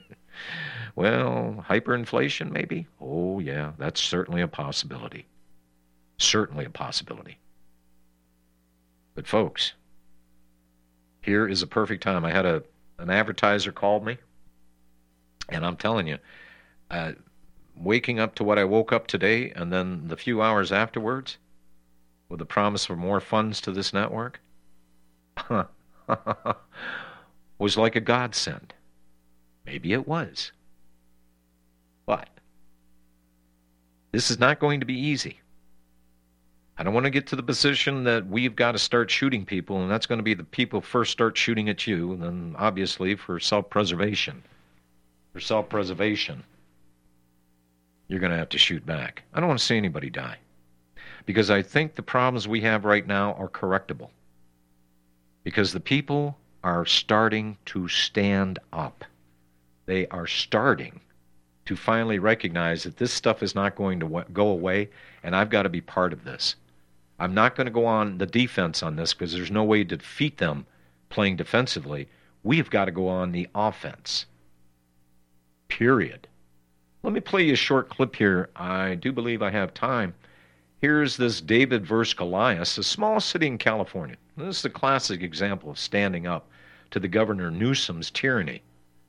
Well, hyperinflation maybe? Oh, yeah, that's certainly a possibility. Certainly a possibility. But folks, here is a perfect time. I had an advertiser called me, and I'm telling you, waking up to what I woke up today, and then the few hours afterwards, with the promise for more funds to this network, was like a godsend. Maybe it was. But this is not going to be easy. I don't want to get to the position that we've got to start shooting people, and that's going to be the people first start shooting at you, and then obviously for self-preservation. For self-preservation, you're going to have to shoot back. I don't want to see anybody die, because I think the problems we have right now are correctable, because the people are starting to stand up. They are starting to finally recognize that this stuff is not going to go away, and I've got to be part of this. I'm not going to go on the defense on this, because there's no way to defeat them playing defensively. We've got to go on the offense. Period. Let me play you a short clip here. I do believe I have time. Here's this David versus Goliath, a small city in California. This is a classic example of standing up to the Governor Newsom's tyranny.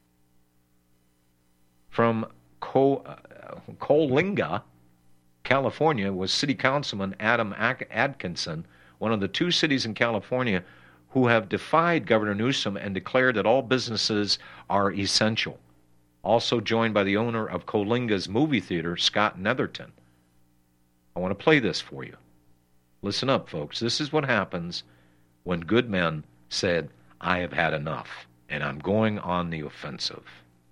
From Coalinga, California, was City Councilman Adam Atkinson, one of the 2 cities in California who have defied Governor Newsom and declared that all businesses are essential. Also joined by the owner of Coalinga's movie theater, Scott Netherton. I want to play this for you. Listen up, folks. This is what happens when good men said, I have had enough, and I'm going on the offensive.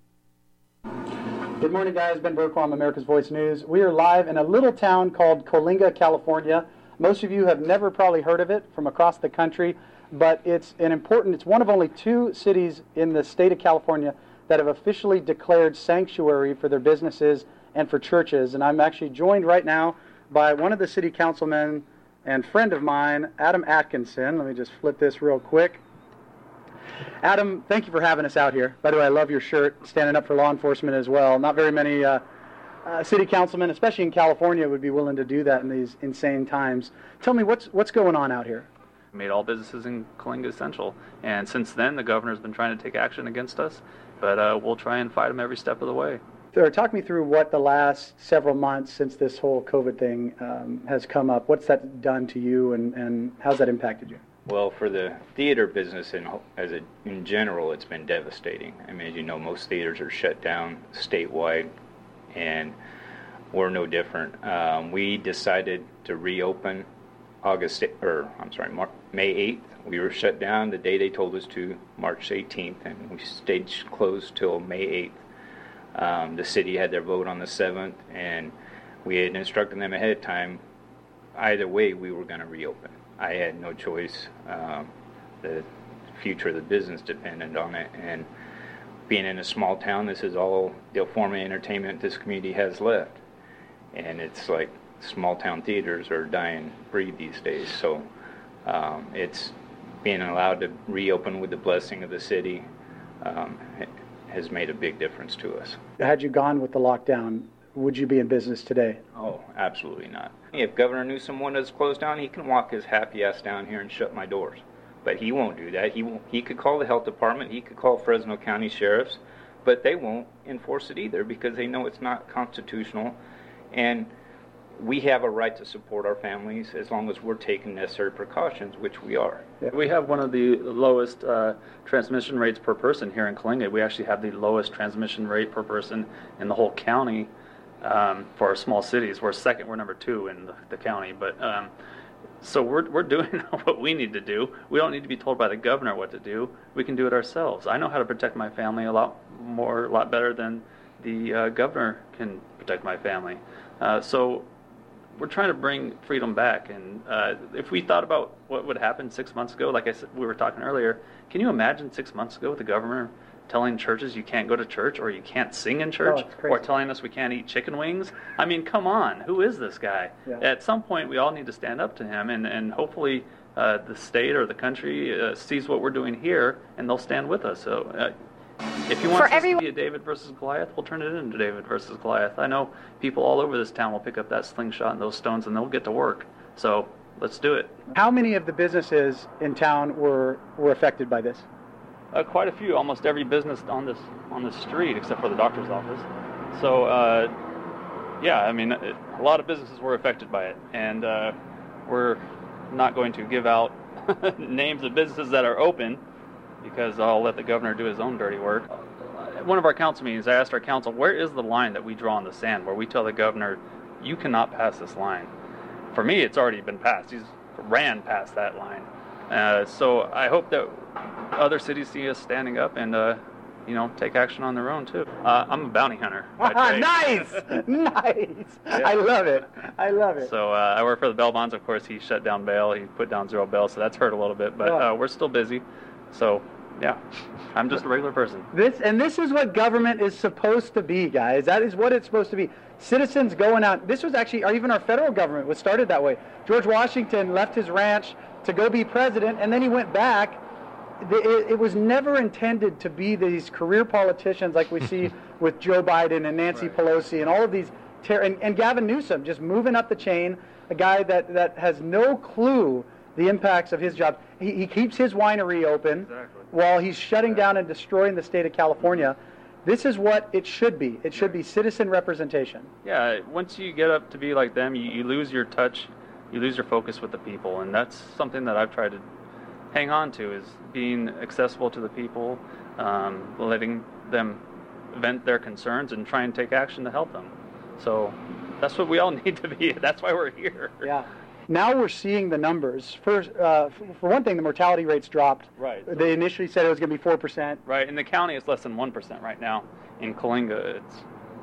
Good morning, guys. Ben Bergquam, America's Voice News. We are live in a little town called Coalinga, California. Most of you have never probably heard of it from across the country, but it's one of only 2 cities in the state of California that have officially declared sanctuary for their businesses and for churches. And I'm actually joined right now by one of the city councilmen and friend of mine, Adam Atkinson. Let me just flip this real quick. Adam, thank you for having us out here. By the way, I love your shirt, standing up for law enforcement as well. Not very many city councilmen, especially in California, would be willing to do that in these insane times. Tell me, what's going on out here? Made all businesses in Coalinga essential. And since then, the governor's been trying to take action against us, but we'll try and fight him every step of the way. So, talk me through what the last several months since this whole COVID thing has come up. What's that done to you, and how's that impacted you? Well, for the theater business in general, it's been devastating. I mean, as you know, most theaters are shut down statewide, and we're no different. We decided to reopen May 8th. We were shut down the day they told us to, March 18th, and we stayed closed till May 8th. The city had their vote on the 7th, and we had instructed them ahead of time. Either way, we were going to reopen. I had no choice. The future of the business depended on it, and being in a small town, this is all the form of entertainment this community has left. And it's like small town theaters are dying breed these days. So it's being allowed to reopen with the blessing of the city has made a big difference to us. Had you gone with the lockdown, would you be in business today? Oh, absolutely not. If Governor Newsom wanted us closed down, he can walk his happy ass down here and shut my doors. But he won't do that. He could call the health department, he could call Fresno County sheriffs, but they won't enforce it either because they know it's not constitutional. And we have a right to support our families as long as we're taking necessary precautions, which we are. We have one of the lowest transmission rates per person here in Coalinga. We actually have the lowest transmission rate per person in the whole county for our small cities. We're second, we're number 2 in the county. But so we're doing what we need to do. We don't need to be told by the governor what to do. We can do it ourselves. I know how to protect my family a lot better than the governor can protect my family. So we're trying to bring freedom back. And if we thought about what would happen 6 months ago, like I said, we were talking earlier, can you imagine 6 months ago the governor telling churches you can't go to church or you can't sing in church or telling us we can't eat chicken wings? I mean, come on. Who is this guy? Yeah. At some point, we all need to stand up to him, and hopefully the state or the country sees what we're doing here, and they'll stand with us. So if you want this to be a David versus Goliath, we'll turn it into David versus Goliath. I know people all over this town will pick up that slingshot and those stones, and they'll get to work. So let's do it. How many of the businesses in town were affected by this? Quite a few. Almost every business on this street, except for the doctor's office. So Yeah, I mean, a lot of businesses were affected by it, and we're not going to give out names of businesses that are open because I'll let the governor do his own dirty work. At one of our council meetings, I asked our council, where is the line that we draw in the sand where we tell the governor, you cannot pass this line? For me, it's already been passed. He's ran past that line. So I hope that other cities see us standing up and take action on their own too. I'm a bounty hunter. Nice! Nice! Yeah. I love it. So I work for the bail bonds. Of course, he shut down bail. He put down zero bail, so that's hurt a little bit. But we're still busy. So, yeah, I'm just a regular person. This is what government is supposed to be, guys. That is what it's supposed to be. Citizens going out. This was actually, or even our federal government was started that way. George Washington left his ranch to go be president, and then he went back. It was never intended to be these career politicians like we see with Joe Biden and Nancy Pelosi and all of these, and Gavin Newsom just moving up the chain, a guy that has no clue the impacts of his job. He keeps his winery open while he's shutting down and destroying the state of California. This is what it should be. It should be citizen representation. Yeah, once you get up to be like them, you lose your touch, you lose your focus with the people, and that's something that I've tried to hang on to, is being accessible to the people, letting them vent their concerns and try and take action to help them. So that's what we all need to be. That's why we're here. Yeah. Now we're seeing the numbers. First, for one thing, the mortality rates dropped. Right. They initially said it was going to be 4%. Right. In the county, it's less than 1% right now. In Coalinga, it's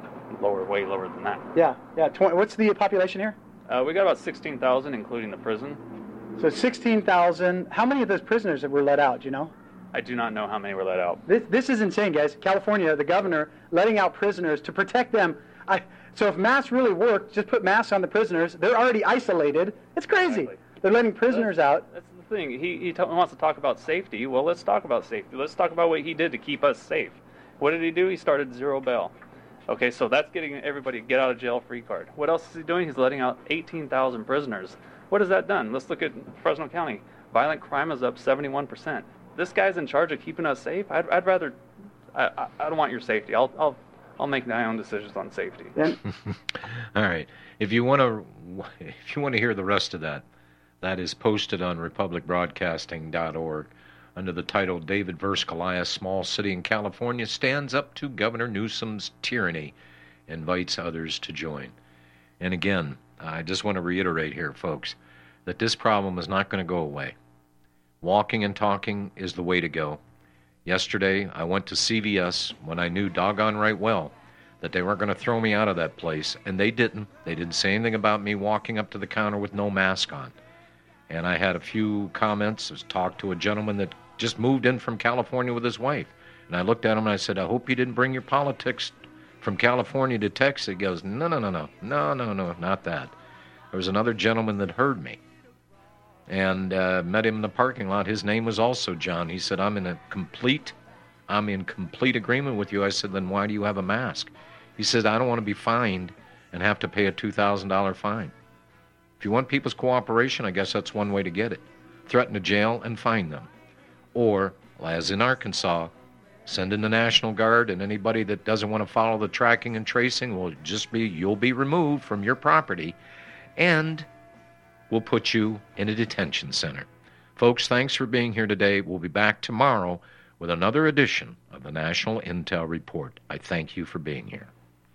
way lower than that. Yeah. What's the population here? We got about 16,000, including the prison. So 16,000. How many of those prisoners were let out, do you know? I do not know how many were let out. This is insane, guys. California, the governor, letting out prisoners to protect them. So if masks really work, just put masks on the prisoners. They're already isolated. It's crazy. Exactly. They're letting prisoners out. That's the thing. He wants to talk about safety. Well, let's talk about safety. Let's talk about what he did to keep us safe. What did he do? He started zero bail. Okay, so that's getting everybody get out of jail free card. What else is he doing? He's letting out 18,000 prisoners. What has that done? Let's look at Fresno County. Violent crime is up 71%. This guy's in charge of keeping us safe. I'd rather. I don't want your safety. I'll make my own decisions on safety. All right. If you want to hear the rest of that is posted on republicbroadcasting.org under the title "David vs. Goliath: Small City in California Stands Up to Governor Newsom's Tyranny, Invites Others to Join." And again, I just want to reiterate here, folks, that this problem is not going to go away. Walking and talking is the way to go. Yesterday, I went to CVS when I knew doggone right well that they weren't going to throw me out of that place, and they didn't. They didn't say anything about me walking up to the counter with no mask on. And I had a few comments. I talked to a gentleman that just moved in from California with his wife. And I looked at him and I said, I hope you didn't bring your politics from California to Texas. He goes, no, not that. There was another gentleman that heard me and met him in the parking lot. His name was also John. He said, I'm in complete agreement with you. I said, then why do you have a mask? He said, I don't want to be fined and have to pay a $2,000 fine. If you want people's cooperation, I guess that's one way to get it. Threaten to jail and fine them. Or, as in Arkansas, send in the National Guard, and anybody that doesn't want to follow the tracking and tracing you'll be removed from your property, and we'll put you in a detention center. Folks, thanks for being here today. We'll be back tomorrow with another edition of the National Intel Report. I thank you for being here.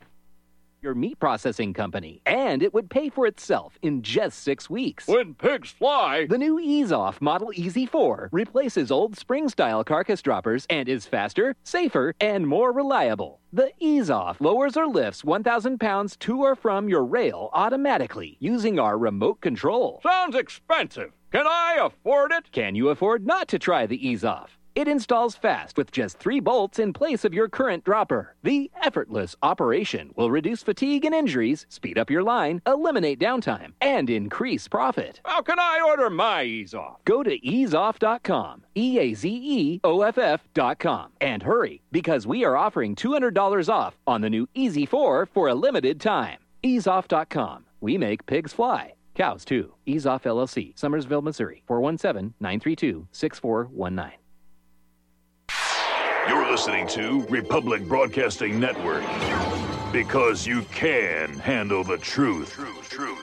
Your meat processing company, and it would pay for itself in just 6 weeks. When pigs fly! The new EaseOff Model Easy 4 replaces old spring-style carcass droppers and is faster, safer, and more reliable. The EaseOff lowers or lifts 1,000 pounds to or from your rail automatically using our remote control. Sounds expensive. Can I afford it? Can you afford not to try the EaseOff? It installs fast with just 3 bolts in place of your current dropper. The effortless operation will reduce fatigue and injuries, speed up your line, eliminate downtime, and increase profit. How can I order my EaseOff? Go to easeoff.com, EAZEOFF.com, and hurry, because we are offering $200 off on the new Easy 4 for a limited time. Easeoff.com. We make pigs fly. Cows, too. EaseOff LLC, Summersville, Missouri, 417-932-6419. You're listening to Republic Broadcasting Network. Because you can handle the truth.